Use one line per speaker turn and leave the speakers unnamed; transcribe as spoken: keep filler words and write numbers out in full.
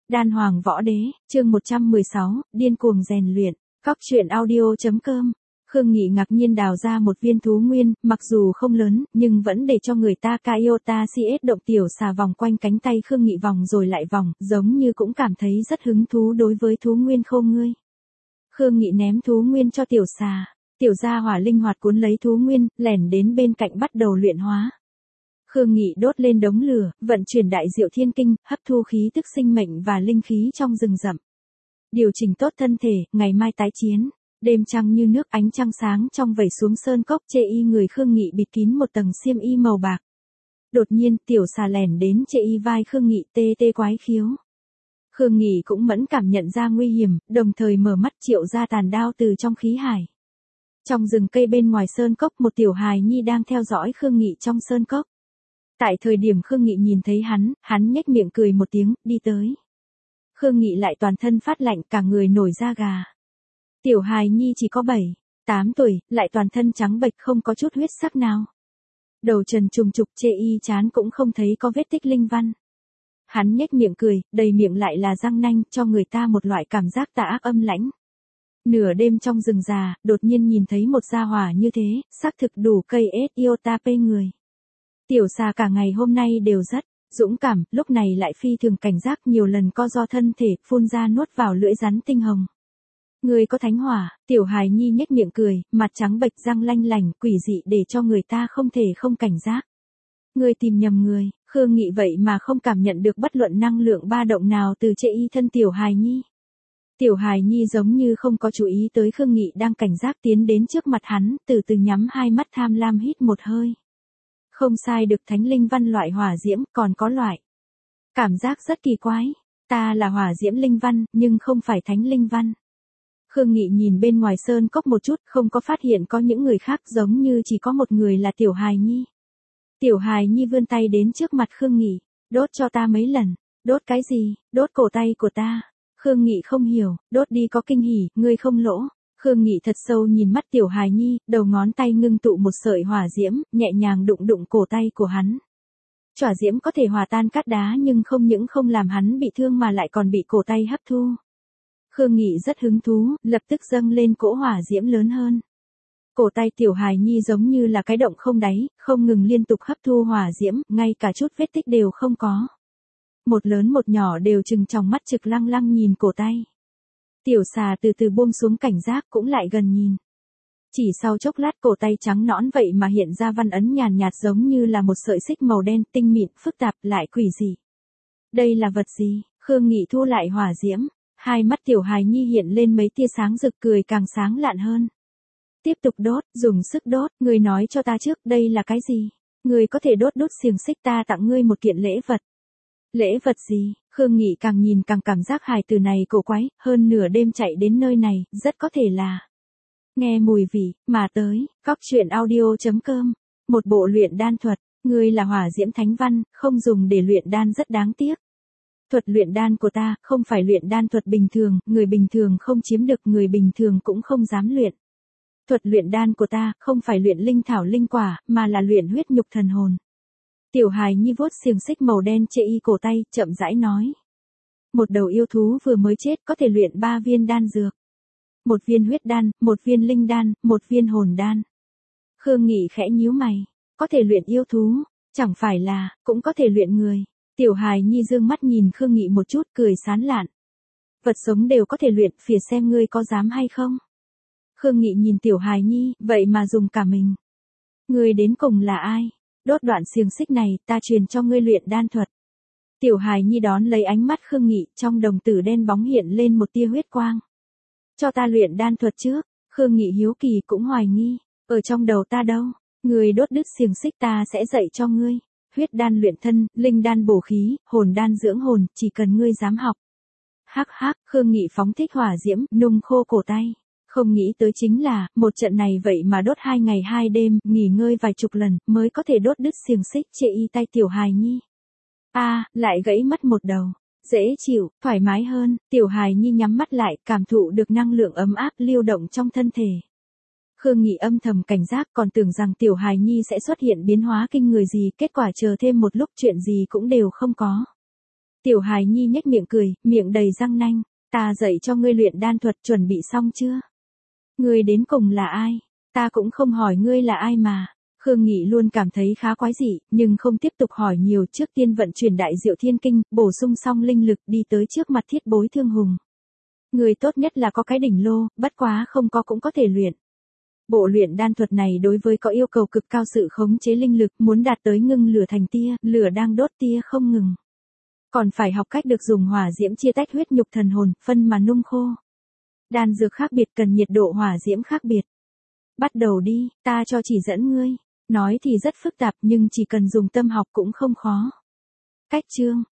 Đan Hoàng Võ Đế, chương một trăm mười sáu, điên cuồng rèn luyện. Cóc truyện audio.com. Khương Nghị ngạc nhiên đào ra một viên thú nguyên, mặc dù không lớn, nhưng vẫn để cho người ta Kaiota xê ét động tiểu xà vòng quanh cánh tay Khương Nghị vòng rồi lại vòng, giống như cũng cảm thấy rất hứng thú đối với thú nguyên khô ngươi. Khương Nghị ném thú nguyên cho tiểu xà, tiểu gia hỏa linh hoạt cuốn lấy thú nguyên, lẻn đến bên cạnh bắt đầu luyện hóa. Khương Nghị đốt lên đống lửa, vận chuyển đại diệu thiên kinh, hấp thu khí tức sinh mệnh và linh khí trong rừng rậm. Điều chỉnh tốt thân thể, ngày mai tái chiến. Đêm trăng như nước, ánh trăng sáng trong vẩy xuống sơn cốc, chê y người Khương Nghị bịt kín một tầng xiêm y màu bạc. Đột nhiên, tiểu xà lẻn đến chê y vai Khương Nghị tê tê quái khiếu. Khương Nghị cũng mẫn cảm nhận ra nguy hiểm, đồng thời mở mắt triệu ra tàn đao từ trong khí hải. Trong rừng cây bên ngoài sơn cốc, một tiểu hài nhi đang theo dõi Khương Nghị trong sơn cốc. Tại thời điểm Khương Nghị nhìn thấy hắn, hắn nhếch miệng cười một tiếng, đi tới. Khương Nghị lại toàn thân phát lạnh, cả người nổi da gà. Tiểu hài nhi chỉ có bảy, tám tuổi, lại toàn thân trắng bệch không có chút huyết sắc nào. Đầu trần trùng trục, chê y chán cũng không thấy có vết tích linh văn. Hắn nhếch miệng cười, đầy miệng lại là răng nanh, cho người ta một loại cảm giác tà ác âm lãnh. Nửa đêm trong rừng già, đột nhiên nhìn thấy một gia hỏa như thế, xác thực đủ cây ết yêu ta pê người. Tiểu xà cả ngày hôm nay đều rất dũng cảm, lúc này lại phi thường cảnh giác, nhiều lần co do thân thể, phun ra nuốt vào lưỡi rắn tinh hồng. Người có thánh hỏa, tiểu hài nhi nhếch miệng cười, mặt trắng bệch răng lanh lảnh, quỷ dị để cho người ta không thể không cảnh giác. Người tìm nhầm người, Khương Nghị vậy mà không cảm nhận được bất luận năng lượng ba động nào từ chê y thân tiểu hài nhi. Tiểu hài nhi giống như không có chú ý tới Khương Nghị đang cảnh giác, tiến đến trước mặt hắn, từ từ nhắm hai mắt tham lam hít một hơi. Không sai được, thánh linh văn loại hỏa diễm, còn có loại. Cảm giác rất kỳ quái, ta là hỏa diễm linh văn, nhưng không phải thánh linh văn. Khương Nghị nhìn bên ngoài sơn cốc một chút, không có phát hiện có những người khác, giống như chỉ có một người là tiểu hài nhi. Tiểu hài nhi vươn tay đến trước mặt Khương Nghị, đốt cho ta mấy lần. Đốt cái gì? Đốt cổ tay của ta. Khương Nghị không hiểu, đốt đi có kinh hỉ, ngươi không lỗ. Khương Nghị thật sâu nhìn mắt tiểu hài nhi, đầu ngón tay ngưng tụ một sợi hỏa diễm, nhẹ nhàng đụng đụng cổ tay của hắn. Chỏa diễm có thể hòa tan cát đá nhưng không những không làm hắn bị thương mà lại còn bị cổ tay hấp thu. Khương Nghị rất hứng thú, lập tức dâng lên cỗ hỏa diễm lớn hơn. Cổ tay tiểu hài nhi giống như là cái động không đáy, không ngừng liên tục hấp thu hỏa diễm, ngay cả chút vết tích đều không có. Một lớn một nhỏ đều trừng tròng mắt trực lăng lăng nhìn cổ tay. Tiểu xà từ từ buông xuống cảnh giác, cũng lại gần nhìn. Chỉ sau chốc lát cổ tay trắng nõn vậy mà hiện ra văn ấn nhàn nhạt giống như là một sợi xích màu đen, tinh mịn, phức tạp, lại quỷ dị. Đây là vật gì? Khương Nghị thu lại hỏa diễm, hai mắt tiểu hài nhi hiện lên mấy tia sáng rực, cười càng sáng lạn hơn. Tiếp tục đốt, dùng sức đốt, người nói cho ta trước, đây là cái gì? Người có thể đốt đốt xiềng xích, ta tặng ngươi một kiện lễ vật. Lễ vật gì? Khương Nghị càng nhìn càng cảm giác hài từ này cổ quái, hơn nửa đêm chạy đến nơi này, rất có thể là nghe mùi vị mà tới. Cóc truyện audio.com. Một bộ luyện đan thuật, ngươi là hỏa diễm thánh văn, không dùng để luyện đan rất đáng tiếc. Thuật luyện đan của ta không phải luyện đan thuật bình thường, người bình thường không chiếm được, người bình thường cũng không dám luyện. Thuật luyện đan của ta không phải luyện linh thảo linh quả, mà là luyện huyết nhục thần hồn. Tiểu hài nhi vuốt xiềng xích màu đen chê y cổ tay, chậm rãi nói. Một đầu yêu thú vừa mới chết có thể luyện ba viên đan dược. Một viên huyết đan, một viên linh đan, một viên hồn đan. Khương Nghị khẽ nhíu mày, có thể luyện yêu thú, chẳng phải là, cũng có thể luyện người. Tiểu hài nhi dương mắt nhìn Khương Nghị một chút, cười sán lạn. Vật sống đều có thể luyện, phìa xem ngươi có dám hay không. Khương Nghị nhìn tiểu hài nhi, vậy mà dùng cả mình. Ngươi đến cùng là ai? Đốt đoạn xiềng xích này, ta truyền cho ngươi luyện đan thuật. Tiểu hài nhi đón lấy ánh mắt Khương Nghị, trong đồng tử đen bóng hiện lên một tia huyết quang. Cho ta luyện đan thuật trước. Khương Nghị hiếu kỳ cũng hoài nghi, ở trong đầu ta đâu? Ngươi đốt đứt xiềng xích ta sẽ dạy cho ngươi. Huyết đan luyện thân, linh đan bổ khí, hồn đan dưỡng hồn, chỉ cần ngươi dám học. Hắc hắc, Khương Nghị phóng thích hỏa diễm, nung khô cổ tay. Không nghĩ tới chính là, một trận này vậy mà đốt hai ngày hai đêm, nghỉ ngơi vài chục lần, mới có thể đốt đứt xiềng xích chê y tay tiểu hài nhi. A, à, lại gãy mất một đầu. Dễ chịu, thoải mái hơn, tiểu hài nhi nhắm mắt lại, cảm thụ được năng lượng ấm áp lưu động trong thân thể. Khương Nghị âm thầm cảnh giác, còn tưởng rằng tiểu hài nhi sẽ xuất hiện biến hóa kinh người gì, kết quả chờ thêm một lúc chuyện gì cũng đều không có. Tiểu hài nhi nhếch miệng cười, miệng đầy răng nanh. Ta dạy cho ngươi luyện đan thuật, chuẩn bị xong chưa? Ngươi đến cùng là ai? Ta cũng không hỏi ngươi là ai mà. Khương Nghị luôn cảm thấy khá quái dị, nhưng không tiếp tục hỏi nhiều, trước tiên vận chuyển đại diệu thiên kinh, bổ sung xong linh lực đi tới trước mặt Thiết Bối Thương Hùng. Người tốt nhất là có cái đỉnh lô, bất quá không có cũng có thể luyện. Bộ luyện đan thuật này đối với có yêu cầu cực cao sự khống chế linh lực, muốn đạt tới ngưng lửa thành tia, lửa đang đốt tia không ngừng. Còn phải học cách được dùng hỏa diễm chia tách huyết nhục thần hồn, phân mà nung khô. Đan dược khác biệt cần nhiệt độ hỏa diễm khác biệt. Bắt đầu đi, ta cho chỉ dẫn ngươi. Nói thì rất phức tạp nhưng chỉ cần dùng tâm học cũng không khó. Cách chương,